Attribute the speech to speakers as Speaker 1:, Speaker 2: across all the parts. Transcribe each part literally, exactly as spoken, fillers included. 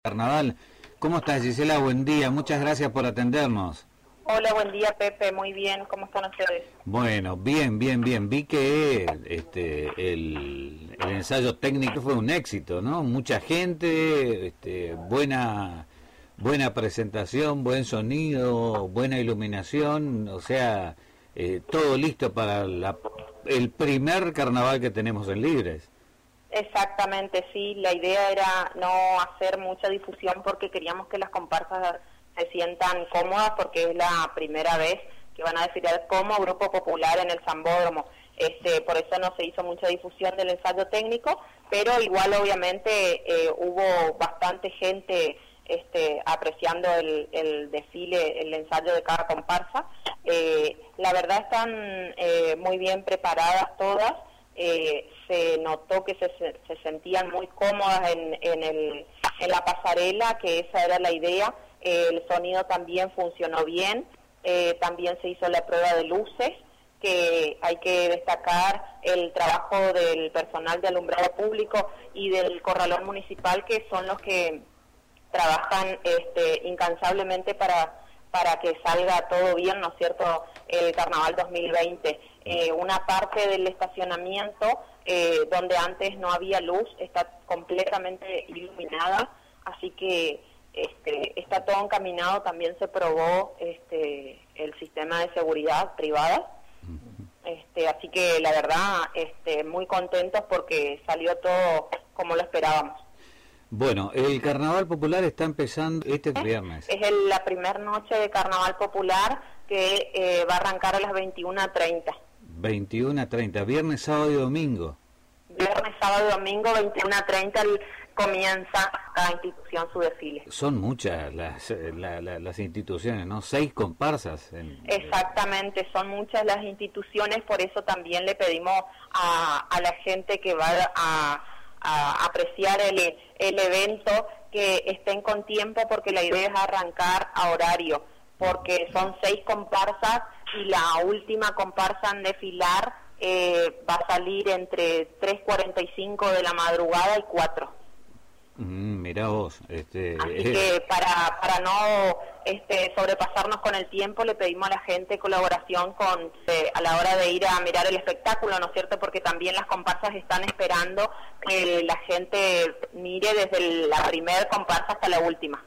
Speaker 1: Carnaval. ¿Cómo estás, Gisela? Buen día, muchas gracias por atendernos.
Speaker 2: Hola, buen día, Pepe, muy bien, ¿cómo están ustedes?
Speaker 1: Bueno, bien, bien, bien. Vi que este, el, el ensayo técnico fue un éxito, ¿no? Mucha gente, este, buena, buena presentación, buen sonido, buena iluminación, o sea, eh, todo listo para la, el primer carnaval que tenemos en Ligres.
Speaker 2: Exactamente, sí, la idea era no hacer mucha difusión porque queríamos que las comparsas se sientan cómodas porque es la primera vez que van a desfilar como grupo popular en el Sambódromo. Este, por eso no se hizo mucha difusión del ensayo técnico, pero igual obviamente eh, hubo bastante gente este, apreciando el, el desfile, el ensayo de cada comparsa. Eh, la verdad están eh, muy bien preparadas todas. Eh, se notó que se, se sentían muy cómodas en, en, el, en la pasarela, que esa era la idea. Eh, el sonido también funcionó bien, eh, también se hizo la prueba de luces, que hay que destacar el trabajo del personal de alumbrado público y del corralón municipal, que son los que trabajan este, incansablemente para para que salga todo bien, ¿no es cierto?, el Carnaval dos mil veinte. Eh, una parte del estacionamiento, eh, donde antes no había luz, está completamente iluminada, así que este, está todo encaminado. También se probó este, el sistema de seguridad privada, este, así que la verdad este, muy contentos porque salió todo como lo esperábamos.
Speaker 1: Bueno, el Carnaval Popular está empezando este viernes.
Speaker 2: Es el, la primera noche de Carnaval Popular que eh, va a arrancar a las veintiuna treinta.
Speaker 1: veintiuna treinta, viernes, sábado y domingo.
Speaker 2: Viernes, sábado y domingo, veintiuna treinta, comienza cada institución su desfile.
Speaker 1: Son muchas las, la, la, las instituciones, ¿no? Seis comparsas. En,
Speaker 2: Exactamente, son muchas las instituciones, por eso también le pedimos a, a la gente que va a... a apreciar el, el evento que estén con tiempo, porque la idea es arrancar a horario, porque son seis comparsas y la última comparsa en desfilar eh, va a salir entre tres cuarenta y cinco de la madrugada y cuatro.
Speaker 1: Mm, mirá vos. Este,
Speaker 2: Así
Speaker 1: eh.
Speaker 2: que para, para no este, sobrepasarnos con el tiempo, le pedimos a la gente colaboración con eh, a la hora de ir a mirar el espectáculo, ¿no es cierto? Porque también las comparsas están esperando que la gente mire desde la primer comparsa hasta la última.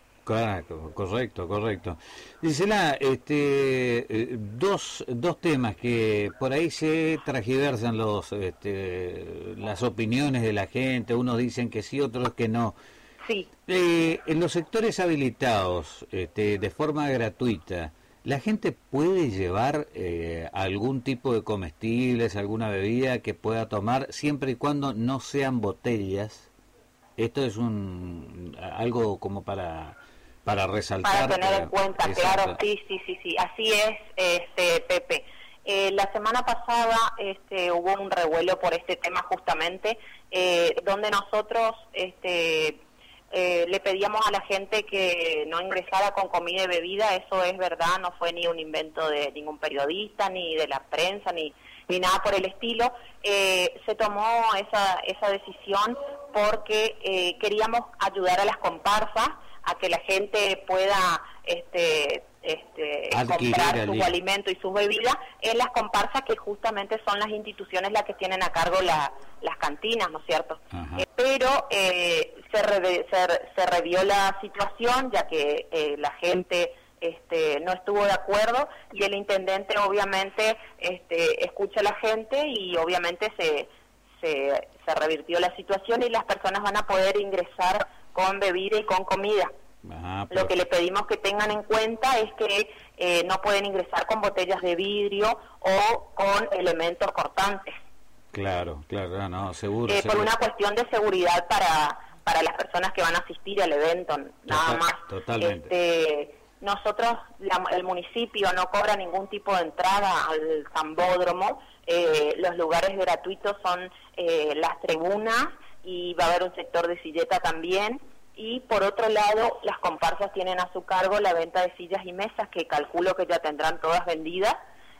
Speaker 1: Claro, correcto, correcto. Gisela, este, eh, dos, dos temas que por ahí se transgiversan los, este, las opiniones de la gente, unos dicen que sí, otros que no.
Speaker 2: Sí.
Speaker 1: Eh, en los sectores habilitados, este, de forma gratuita, ¿la gente puede llevar eh, algún tipo de comestibles, alguna bebida que pueda tomar, siempre y cuando no sean botellas? Esto es un algo como para... para resaltar,
Speaker 2: para tener en cuenta,
Speaker 1: exacto.
Speaker 2: Claro, sí, sí, sí, sí, así es, este Pepe. Eh, la semana pasada este, hubo un revuelo por este tema justamente, eh, donde nosotros este, eh, le pedíamos a la gente que no ingresara con comida y bebida. Eso es verdad, no fue ni un invento de ningún periodista, ni de la prensa, ni, ni nada por el estilo. Eh, se tomó esa, esa decisión porque eh, queríamos ayudar a las comparsas a que la gente pueda este, este, comprar sus alimentos y sus bebidas en las comparsas, que justamente son las instituciones las que tienen a cargo la, las cantinas, ¿no es cierto? Eh, pero eh, se, re, se, se revió la situación, ya que eh, la gente este, no estuvo de acuerdo, y el intendente obviamente este, escucha a la gente y obviamente se, se, se revirtió la situación y las personas van a poder ingresar con bebida y con comida. Ah, pero... Lo que le pedimos que tengan en cuenta es que eh, no pueden ingresar con botellas de vidrio o con elementos cortantes.
Speaker 1: Claro, claro, no, seguro.
Speaker 2: Eh,
Speaker 1: seguro.
Speaker 2: Por una cuestión de seguridad para para las personas que van a asistir al evento, nada
Speaker 1: Total,
Speaker 2: más.
Speaker 1: Totalmente.
Speaker 2: Este, nosotros, la, el municipio no cobra ningún tipo de entrada al Sambódromo. Eh, los lugares gratuitos son eh, las tribunas, y va a haber un sector de silleta también. Y por otro lado, las comparsas tienen a su cargo la venta de sillas y mesas, que calculo que ya tendrán todas vendidas,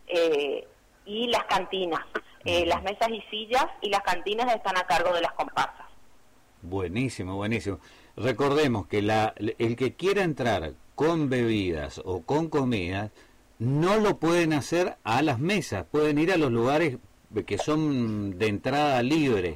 Speaker 2: eh, y las cantinas. Eh, las mesas y sillas y las cantinas están a cargo de las comparsas.
Speaker 1: Buenísimo, buenísimo. recordemos que la, el que quiera entrar con bebidas o con comidas, no lo pueden hacer a las mesas, pueden ir a los lugares que son de entrada libre,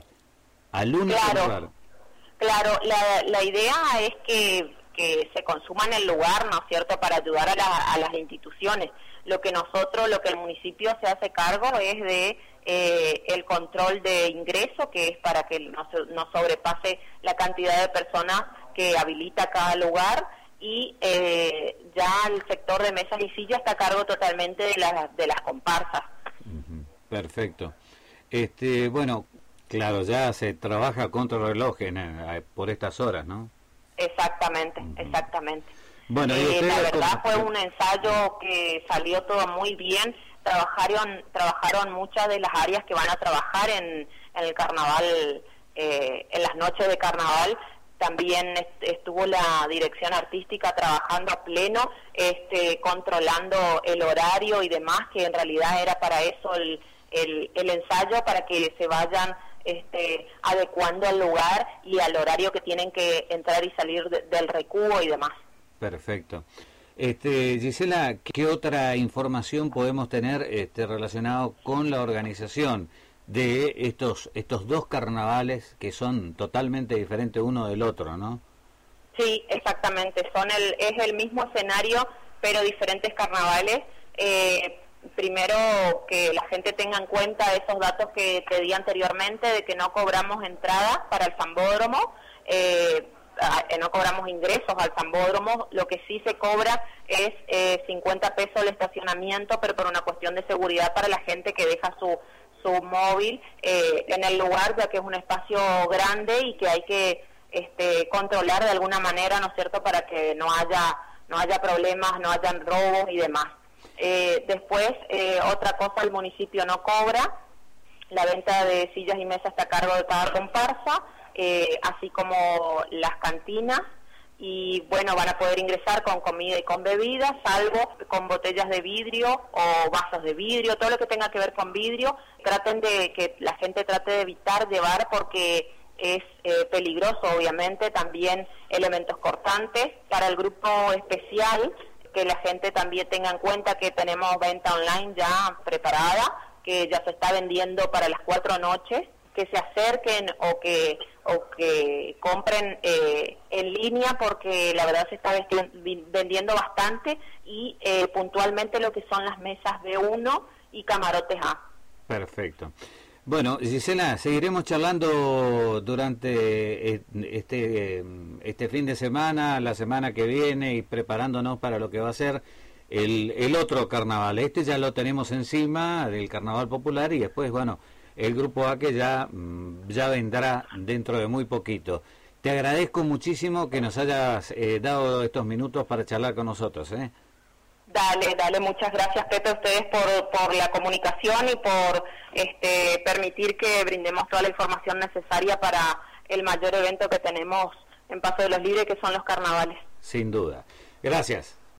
Speaker 1: al único
Speaker 2: claro,
Speaker 1: lugar.
Speaker 2: Claro, la, la idea es que, que se consuma en el lugar, ¿no es cierto?, para ayudar a, la, a las instituciones. Lo que nosotros, lo que el municipio se hace cargo es de eh, el control de ingreso, que es para que no, no sobrepase la cantidad de personas que habilita cada lugar, y eh, ya el sector de mesas y sillas está a cargo totalmente de, la, de las comparsas.
Speaker 1: Uh-huh. Perfecto. Este, bueno, claro, ya se trabaja contra el reloj en, eh, por estas horas, ¿no?
Speaker 2: Exactamente, uh-huh. exactamente.
Speaker 1: Bueno,
Speaker 2: eh, la verdad
Speaker 1: como...
Speaker 2: fue un ensayo que salió todo muy bien. Trabajaron, trabajaron muchas de las áreas que van a trabajar en, en el carnaval, eh, en las noches de carnaval. También estuvo la dirección artística trabajando a pleno, este, controlando el horario y demás, que en realidad era para eso el, el, el ensayo, para que se vayan este, adecuando al lugar y al horario que tienen que entrar y salir de, del recuo y demás.
Speaker 1: Perfecto. Este, Gisela, ¿qué otra información podemos tener este, relacionado con la organización de estos estos dos carnavales que son totalmente diferentes uno del otro, ¿no?
Speaker 2: Sí, exactamente. Son el es el mismo escenario, pero diferentes carnavales. Eh, primero, que la gente tenga en cuenta esos datos que te di anteriormente, de que no cobramos entrada para el Sambódromo, eh, no cobramos ingresos al Sambódromo. Lo que sí se cobra es eh, cincuenta pesos el estacionamiento, pero por una cuestión de seguridad para la gente que deja su su móvil eh, en el lugar, ya que es un espacio grande y que hay que este, controlar de alguna manera, ¿no es cierto?, para que no haya no haya problemas, no hayan robos y demás. Eh, después, eh, otra cosa, el municipio no cobra, la venta de sillas y mesas está a cargo de cada comparsa, eh, así como las cantinas, y bueno, van a poder ingresar con comida y con bebidas, salvo con botellas de vidrio o vasos de vidrio, todo lo que tenga que ver con vidrio. Traten de que la gente trate de evitar llevar, porque es eh, peligroso, obviamente. También elementos cortantes. Para el grupo especial, que la gente también tenga en cuenta que tenemos venta online ya preparada, que ya se está vendiendo para las cuatro noches, que se acerquen o que o que compren eh, en línea, porque la verdad se está vendiendo bastante, y eh, puntualmente lo que son las mesas B uno y camarotes A.
Speaker 1: Perfecto. Bueno, Gisela, seguiremos charlando durante este este fin de semana, la semana que viene, y preparándonos para lo que va a ser el, el otro carnaval. Este ya lo tenemos encima, del Carnaval Popular, y después, bueno, el Grupo A, que ya, ya vendrá dentro de muy poquito. Te agradezco muchísimo que nos hayas eh, dado estos minutos para charlar con nosotros, ¿eh?
Speaker 2: Dale, dale, muchas gracias, Pepe, a ustedes por, por la comunicación y por este, permitir que brindemos toda la información necesaria para el mayor evento que tenemos en Paso de los Libres, que son los carnavales.
Speaker 1: Sin duda. Gracias.